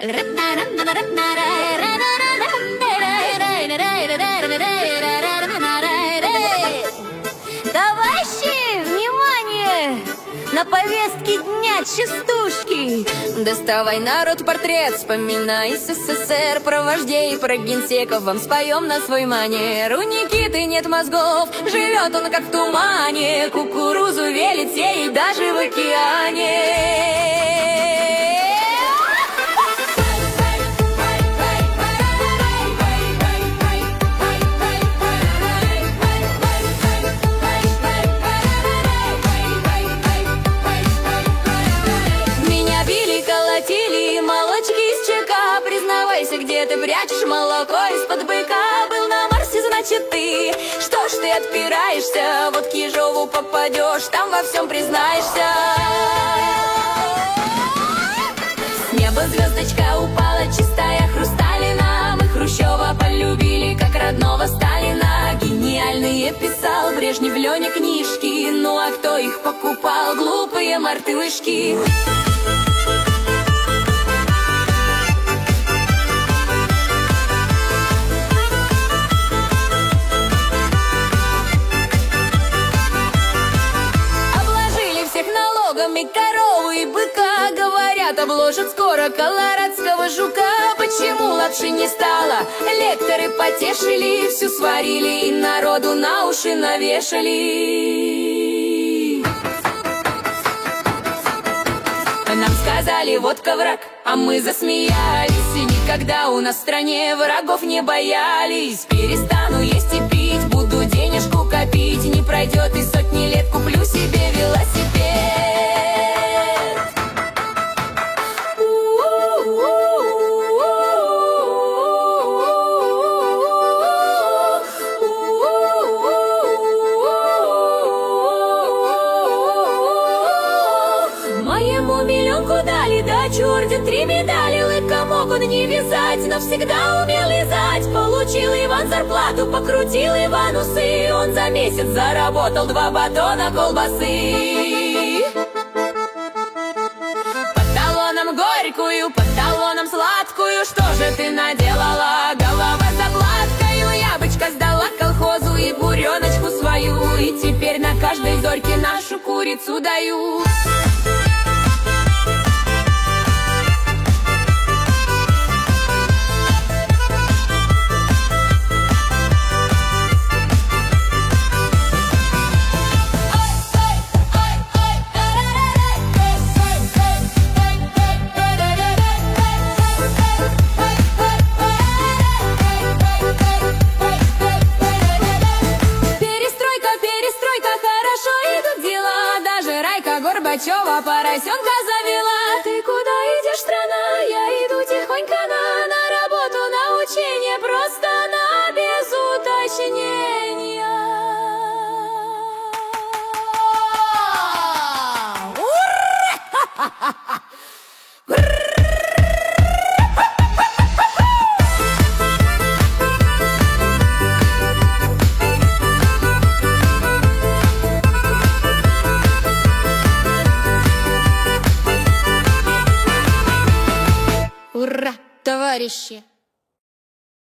Товарищи, внимание! На повестке дня частушки. Доставай, народ, портрет, вспоминай СССР, про вождей, про генсеков вам споем на свой манер. У Никиты нет мозгов, живет он как в тумане, кукурузу велит сеять даже в океане. Где ты прячешь молоко из-под быка? Был на Марсе, значит ты. Что ж ты отпираешься? Вот к Ежову попадешь, там во всем признаешься. С неба звездочка упала, чистая хрусталина. Мы Хрущева полюбили, как родного Сталина. Гениальные писал Брежнев, Леня книжки. Ну а кто их покупал? Глупые мартышки. Корову и быка, говорят, обложат скоро колорадского жука. Почему лапши не стало? Лекторы потешили, всю сварили и народу на уши навешали. Нам сказали, водка враг, а мы засмеялись. И никогда у нас в стране врагов не боялись. Перестану есть и пить, буду денежку копить. Не пройдет и сотни лет, куплю себе велосипед. Орден, 3 медали, лыка могут не вязать, но всегда умел вязать. Получил Иван зарплату, покрутил Иван усы. Он за месяц заработал 2 батона колбасы. Под талоном горькую, под талоном сладкую. Что же ты наделала? Голова заплаткою. Яблочко сдала колхозу и буреночку свою. И теперь на каждой зорьке нашу курицу дают. Горбачева поросенка завела. Ты куда идешь, страна? Я иду тихонько на работу, на учение, просто на без уточнения. Ура, товарищи!